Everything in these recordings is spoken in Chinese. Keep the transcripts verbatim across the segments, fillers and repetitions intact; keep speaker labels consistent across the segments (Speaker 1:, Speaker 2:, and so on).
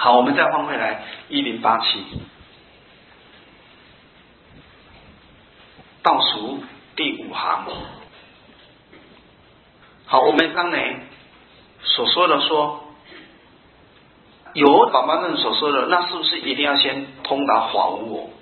Speaker 1: 好，我们再换回来一零八七，倒数第五行。好，我们刚才所说的说，有宝妈论所说的，那是不是一定要先通达法无我，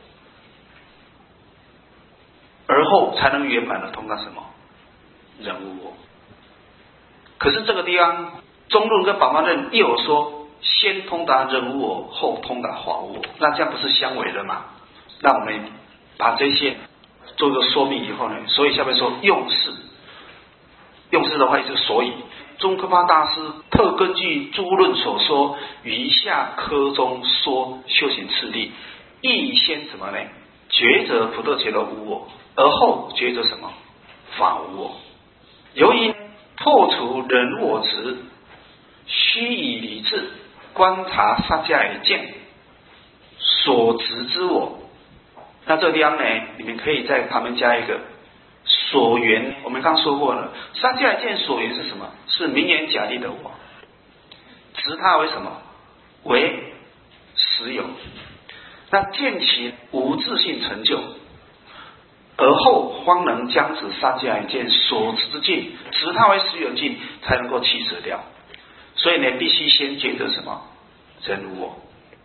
Speaker 1: 而后才能圆满的通达什么人无我？可是这个地方中论跟宝妈论又有说，先通达人无我，后通达法无我，那这样不是相违的吗？那我们把这些做一个说明以后呢，所以下面说用事，用事的话就是所以。宗喀巴大师特根据诸论所说，余下科中说修行次第，亦先什么呢？觉者普特伽罗无我，而后觉者什么？法无我。由于破除人我执，须以理智观察萨迦耶见所执之我。那这个地方呢，你们可以在旁边加一个所缘。我们刚说过了，萨迦耶见所缘是什么？是名言假立的我，执它为什么？为实有。那见其无自性成就，而后方能将此萨迦耶见所执之境，执它为实有境，才能够弃舍掉。所以呢，必须先觉得什么？人无我。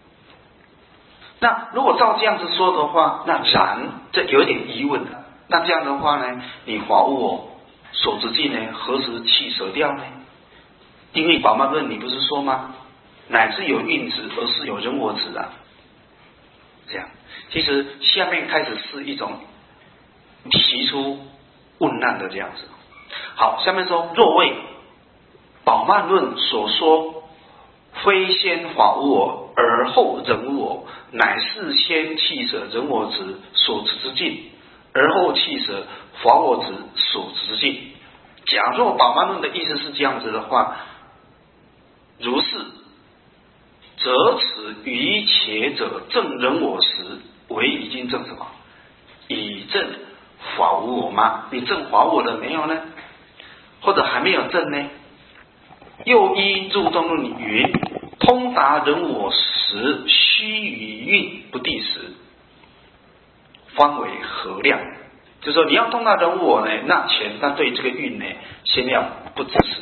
Speaker 1: 那如果照这样子说的话，那然这有点疑问的。那这样的话呢，你法无我所执境呢，何时弃舍掉呢？因为宝鬘论你不是说吗？乃至有蕴执，而是有人我执啊。这样，其实下面开始是一种提出问难的这样子。好，下面说，若为宝鬘论所说，非先法无我，而后人无我，乃是先弃舍人我执所执之境，而后弃舍法我执所执之境。假若宝鬘论的意思是这样子的话，如是，则此于且者证人我时，为已经证什么？已证法无我吗？你证法无我了没有呢？或者还没有证呢？又依入中论云：通达人我时，须与蕴不地时，方为合量。就是说，你要通达人我呢，那前那对这个蕴呢，先要不支持。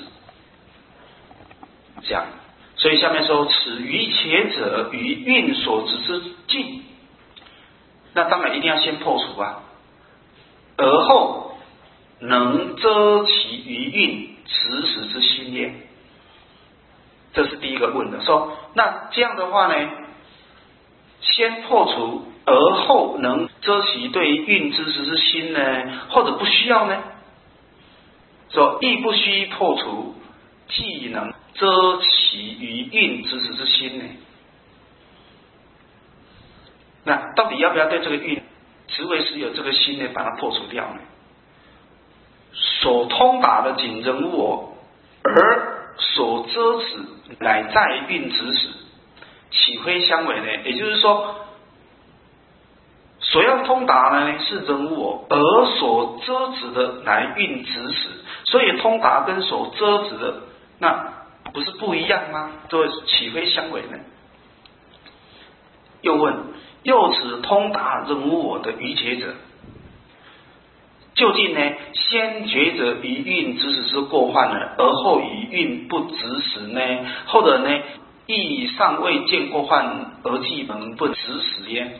Speaker 1: 这样，所以下面说，此于且者与蕴所执之境，那当然一定要先破除啊，而后能遮其于蕴执实之心也。这是第一个问的，说那这样的话呢，先破除，而后能遮其对蕴执实之心呢，或者不需要呢？说亦不须破除，既能遮其于蕴执实之心呢？那到底要不要对这个蕴执为实有这个心呢，把它破除掉呢？所通达的仅人无我，而所遮止乃在蕴执时，岂非相违呢？也就是说，所要通达的呢是人无我，而所遮止的乃蕴执时，所以通达跟所遮止的那不是不一样吗？这岂非相违呢？又问：又此通达人无我的愚觉者，究竟呢，先觉者于蕴执实之过患呢，而后以蕴不执实呢？或者呢，亦尚未见过患而既能不执实耶？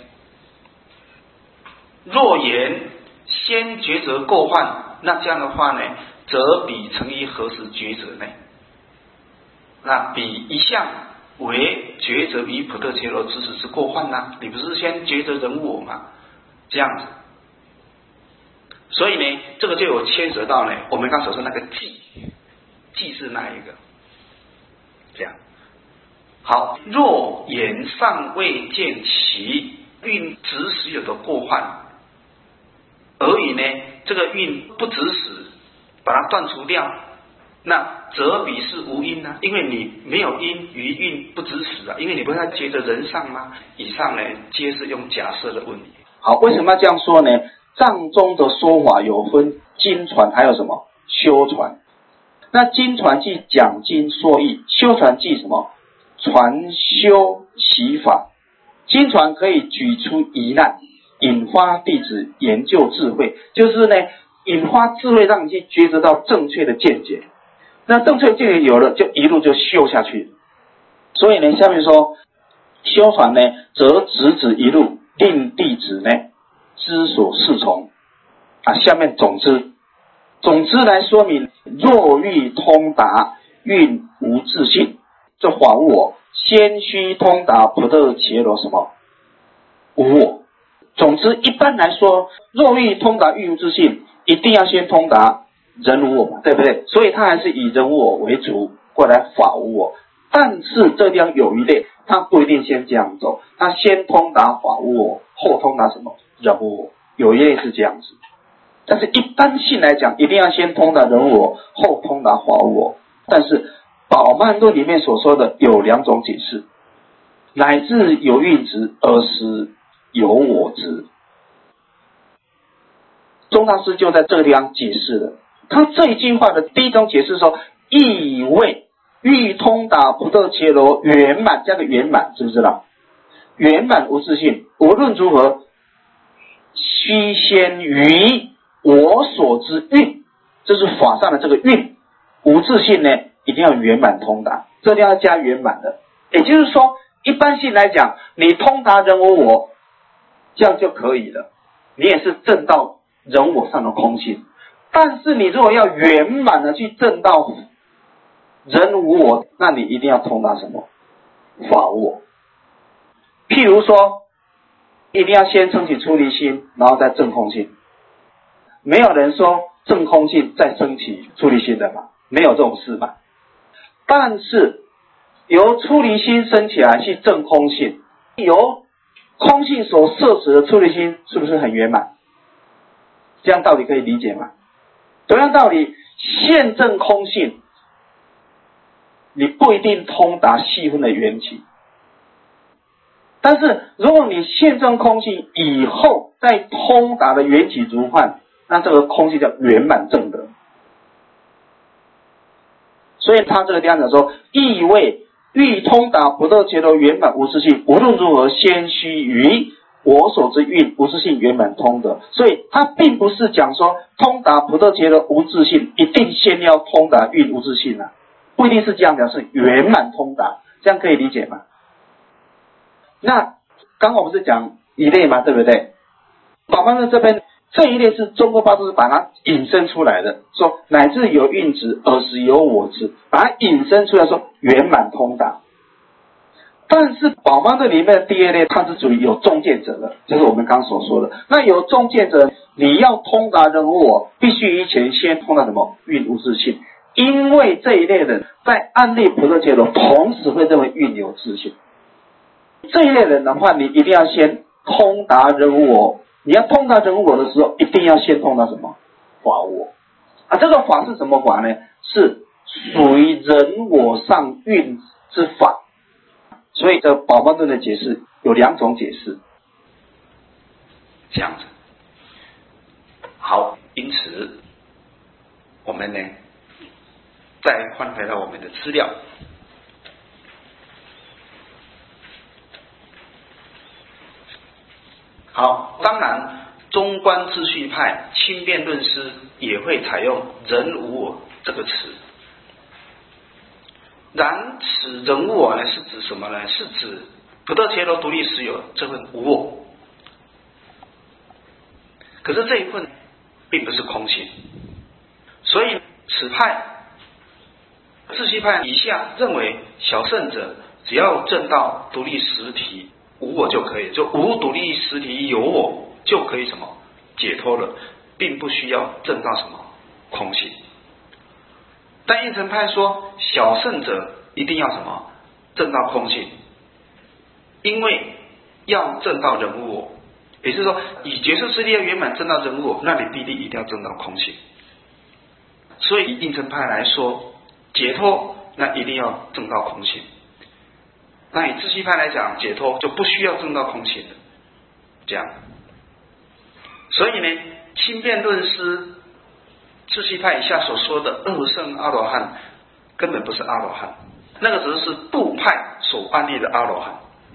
Speaker 1: 若言先觉者过患，那这样的话呢，则彼曾于何时觉者呢？那彼一向为觉者于普特伽罗执实之过患呢？你不是先觉者人我吗？这样子。所以呢，这个就有牵涉到呢，我们刚所说那个记，记是哪一个？这样。好，若言尚未见其蕴执实有的过患，而以呢这个蕴不执实，把它断除掉，那则彼是无因啊，因为你没有因于蕴不执实啊，因为你不是在觉着人上吗？以上呢皆是用假设的问题。好，为什么要这样说呢？藏中的说法有分经传，还有什么修传。那经传即讲经说义，修传即什么传修
Speaker 2: 习法，经传可以举出疑难，引发弟子研究智慧，就是呢引发智慧，让你去觉知到正确的见解。那正确的见解有了，就一路就修下去。所以呢，下面说修传呢，则直指一路，令弟子呢知所适从啊。下面总之，总之来说明，若欲通达，运无自信，这法无我，先须通达不得伽罗什么无我。总之，一般来说，若欲通达运无自信，一定要先通达人无我嘛，对不对？所以他还是以人无我为主，过来法无我。但是这地方有一类，他不一定先这样走，他先通达法无我，后通达什么人无我。有一类是这样子，但是一般性来讲，一定要先通达人无我，后通达法无我。但是宝鬘论里面所说的有两种解释，乃至有蕴执，而实有我执。宗大师就在这个地方解释了，他这一句话的第一种解释说，意味欲通达不得伽罗圆满，加个圆满，知不知道？圆满无自性，无论如何，须先于我所知蕴，这是法上的这个蕴，无自性呢，一定要圆满通达，这地方要加圆满的。也就是说，一般性来讲，你通达人无我，这样就可以了，你也是证到人我上的空性。但是你如果要圆满的去证到人无我，那你一定要通达什么？法无我。譬如说，一定要先升起出离心，然后再证空性。没有人说证空性再升起出离心的嘛，没有这种事嘛。但是由出离心升起来去证空性，由空性所摄持的出离心，是不是很圆满？这样道理可以理解吗？同样道理，现证空性，你不一定通达细分的缘起。但是如果你现证空性以后再通达的缘起如幻，那这个空性叫圆满正德。所以他这个地方讲说，意味欲通达不得伽罗圆满无自性，无论如何先须于我所知蕴无自性圆满通德。所以他并不是讲说通达不得伽罗无自性一定先要通达蕴无自性啊，不一定是这样讲，是圆满通达，这样可以理解吗？那刚好我们是讲一类嘛，对不对？宝鬘论这边这一类是中国八度是把它引申出来的，说乃至有蕴执，而实有我执，把它引申出来说圆满通达。但是宝鬘论里面的第二类，它是属于有中见者的，就是我们刚刚所说的。那有中见者，你要通达人无我，必须以前先通达什么蕴无自性，因为这一类人在安立不得伽罗，同时会认为蕴有自性。这一类人的话，你一定要先通达人无我。你要通达人无我的时候，一定要先通达什么？法无我啊！这个法是什么法呢？是属于人我上蕴之法。所以这宝鬘论的解释有两种解释，
Speaker 1: 这样子。好，因此我们呢，再换回到我们的资料。好，当然中观秩序派轻便论师也会采用人无我这个词。然此人无我呢，是指什么呢？是指不得伽罗独立实有这份无我。可是这一份并不是空性，所以此派秩序派以下认为，小圣者只要证到独立实体无我就可以，就无独立实体有我就可以什么解脱了，并不需要证到什么空性。但应成派说，小圣者一定要什么证到空性，因为要证到人无我，也就是说，以觉受之力要圆满证到人无我，那你必定一定要证到空性。所以以应成派来说，解脱那一定要证到空性。那以秩序派来讲，解脱就不需要证到空性的，这样。所以呢，轻便论师秩序派以下所说的二圣阿罗汉，根本不是阿罗汉，那个只是部派所安立的阿罗汉，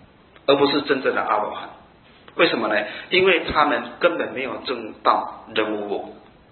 Speaker 1: 而不是真正的阿罗汉。为什么呢？因为他们根本没有证到人无我，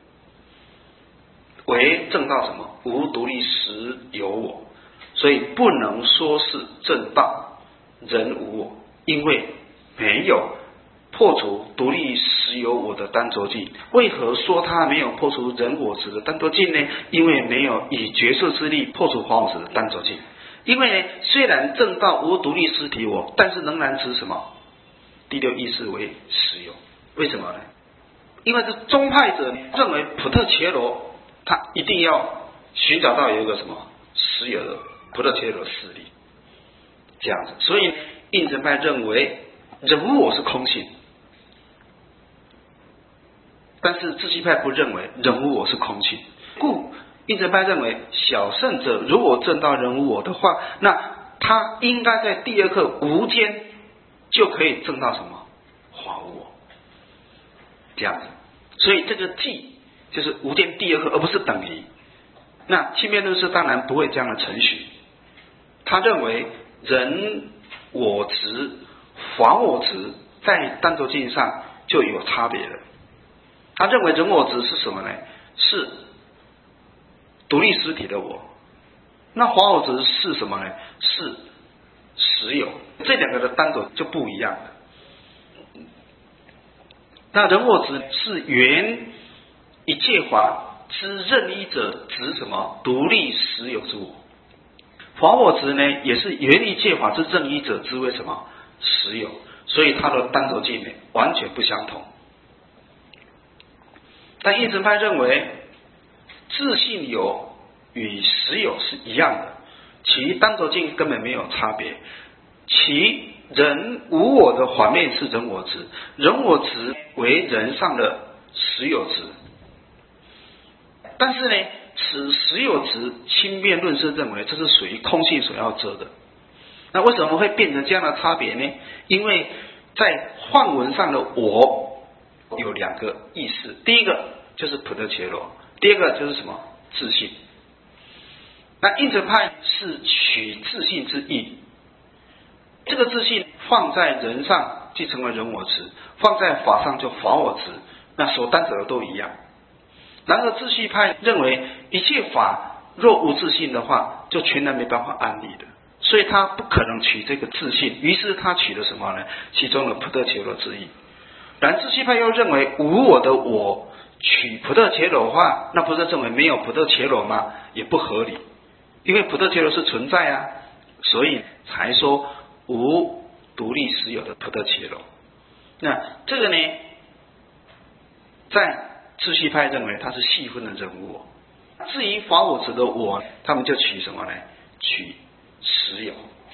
Speaker 1: 唯证到什么？无独立实有我，所以不能说是证到人无我，因为没有破除独立实有我的单着境。为何说他没有破除人我执的单着境呢？因为没有以觉受之力破除华我执的单着境。因为呢，虽然证到无独立实体我，但是仍然持什么？第六意识为实有。为什么呢？因为这宗派者认为普特伽罗他一定要寻找到有一个什么实有的普特伽罗势力，这样子。所以应成派认为人无我是空性，但是自性派不认为人无我是空性。故应成派认为小圣者如果证到人无我的话，那他应该在第二课无间就可以证到什么华无我，这样子。所以这个即就是无间第二课，而不是等于。那清辩论师当然不会这样的程序，他认为人我执、华我执在单着境上就有差别了。他认为人我执是什么呢？是独立实体的我。那华我执是什么呢？是实有。这两个的单着就不一样了。那人我执是原一切法之任一者指什么？独立实有之我。华我执呢，也是原一切法之任一者之为什么？实有。所以它的单着境呢完全不相同。但应成派认为自性有与实有是一样的，其单着境根本没有差别。其人无我的反面是人我执，人我执为人上的实有执。但是呢，此实有执清辩论师认为这是属于空性所要遮的。那为什么会变成这样的差别呢？因为在梵文上的我有两个意思，第一个就是普特伽罗，第二个就是什么？自性。那应成派是取自性之意，这个自性放在人上即成为人我执，放在法上就法我执，那所担责的都一样。然而自性派认为一切法若无自性的话，就全然没办法安立的，所以他不可能取这个自性，于是他取了什么呢？其中的普特伽罗之意。然自性派又认为无我的我取普特伽罗的话，那不是认为没有普特伽罗吗？也不合理，因为普特伽罗是存在啊，所以才说无独立实有的普特伽罗。那这个呢，在自性派认为它是细分的人无我。至于法我执的我，他们就取什么呢？取实有。